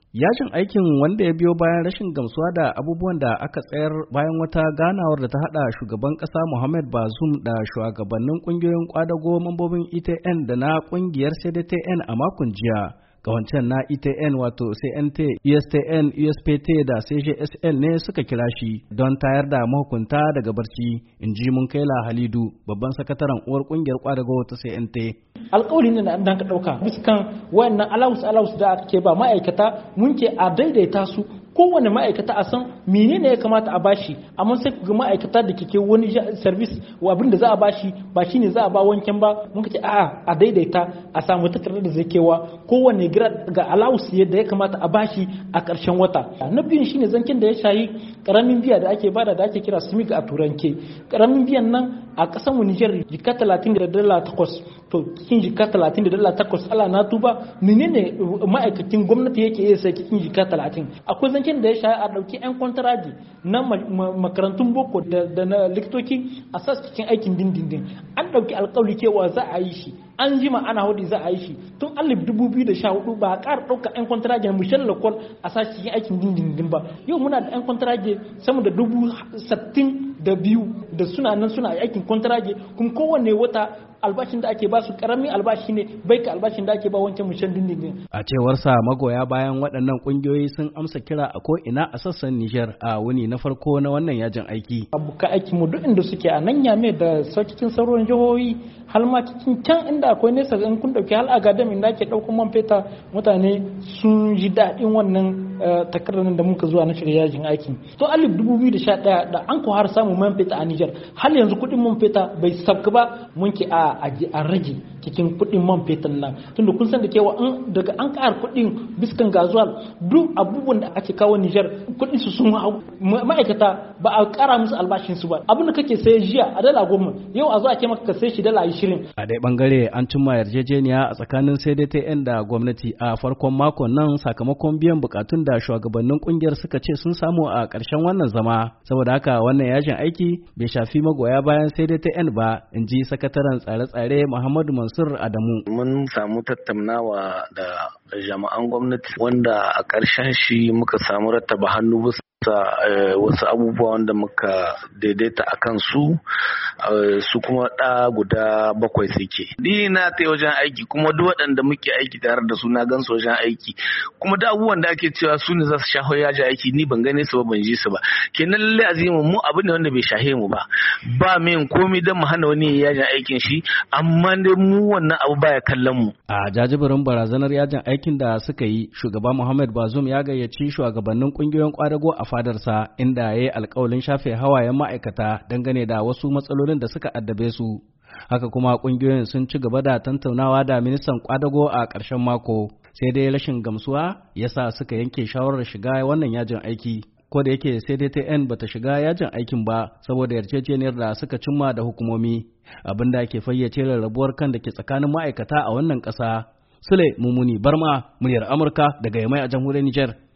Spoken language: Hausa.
Yajin aikin wanda ya biyo bayan rashin gamsuwa da abubuwan da aka tsayar bayan wata ganawar da ta hada shugaban kasa Mohamed Bazoum da shugabannin kungiyoyin kwadago mambobin ETN da na kungiyar CDTN a makon jiya. Kawancen na ETN wato CNT, USTN, USPT da CJSL ne suka kira shi don tayar da mahukunta daga barci, in ji Munkaila Halidu, babban sakataren uwar kungiyar kwadago ta CNT. Alƙawarin da an ka ɗauka biskan wayannan alawus da ake ba ma'aikata mun ke a daidaita su, kowane ma'aikata a san menene ya kamata a bashi, amma sai ga ma'aikata da kike wani service abin da za a bashi ba shine za a ba wancan ba. Mun ce a daidaita, a samu takardar da zai kewa kowane grade ga allowance yadda ya kamata a bashi a ƙarshen wata. Na biyun shine zancen da ya shayi karamin biya da ake bada da ake kira SMIC a turanke. Karamin biyan nan a ƙasar mu Niger jika 30.8, to cikin jika 30.8 ala na tuba menene ma'aikacin gwamnati yake iya sai cikin jika 30. Akwai zancen da ya shayi a ɗauki 'yan kwantaraji na makarantun boko da na likitoci a sa cikin aikin dindindin. An ɗauki alƙawari cewa za a yi shi, an jima ana hudu za a yi shi tun 2014 ba a ƙara ɗauka 'yan kwantaraji na Michel Lacol a sa cikin aikin dindindin ba. Yau muna da 'yan kwantaraji sama da 62,000 da suna nan suna aikin kwantaraji, kuma kowane wata albashin da ake ba su karamin albashi ne bai ka albashin da ake ba wancan mushen dindindin. A cewar sa magoya bayan waɗannan ƙungiyoyi sun amsa kira a ko ina a sassan Nijar a wuni na farko na wannan yajin aiki. Abuka aiki mu duk inda suke a nan Yame da cikin sauran jihohi, har ma cikin can inda akwai nesa in kun dauki hal agadam inda ake ɗaukar man feta, mutane sun ji daɗin wannan takardar da muka zuwa na shirya yajin aiki. To 2011 da an ko har samu man feta a Nijar, har yanzu kuɗin man feta bai sabka ba, mun ke a rage cikin kuɗin man fetur nan, tunda kun san da kewa daga an ƙara kuɗin biskan gazuwal duk abubuwan da ake kawo Nijar kuɗin su sun hau, ma'aikata ba a ƙara musu albashin su ba. Abin da kake sai jiya a dala 10 yau a zo a ce maka ka sai shi dala 20. A dai bangare an cimma yarjejeniya a tsakanin CDTN da gwamnati a farkon makon nan sakamakon biyan bukatun da shugabannin kungiyar suka ce sun samu a ƙarshen wannan zama. Saboda haka wannan yajin aiki bai shafi magoya bayan CDTN ba, in ji sakataren tsare-tsare Muhammadu Mansur Adamu. Mun samu tattaunawa da jami'an gwamnati wanda a ƙarshen shi muka samu rattaba hannu bisa wasu abubuwa wanda muka daidaita a kan su kuma guda 7 suke. Ni na ta wajen aiki kuma duk waɗanda muke aiki tare da su na gan su wajen aiki, kuma da abubuwan da ake cewa su ne za su shaho yaji aiki ni ban gane su ba, ban ji su ba. Kenan lalle azimu mu abu ne wanda bai shahe mu ba min komai don mu hana wani yajin aikin shi, amma dai mu wannan abu baya kallon mu. A jajibirin barazanar yajin aikin da suka yi, shugaba Mohamed Bazoum ya gayyaci shugabannin kungiyoyin kwadago a fadarsa, inda ya yi alkawalin shafe hawayen ma'aikata dangane da wasu matsalolin da suka addabe su. Haka kuma kungiyoyin sun ci gaba da tantaunawa da ministan kwadago a ƙarshen mako, sai dai rashin gamsuwa yasa suka yanke shawarar shiga wannan yajin aiki. Ko da yake CDTN bata shiga yajin aikin ba saboda yarjejeniyar da suka cimma da hukumomi, abin da ke fayyace rarrabuwar kan da ke tsakanin ma'aikata a wannan ƙasa. Sule Mumuni Barma, muryar Amurka daga Yamai a jamhuriyar Nijar.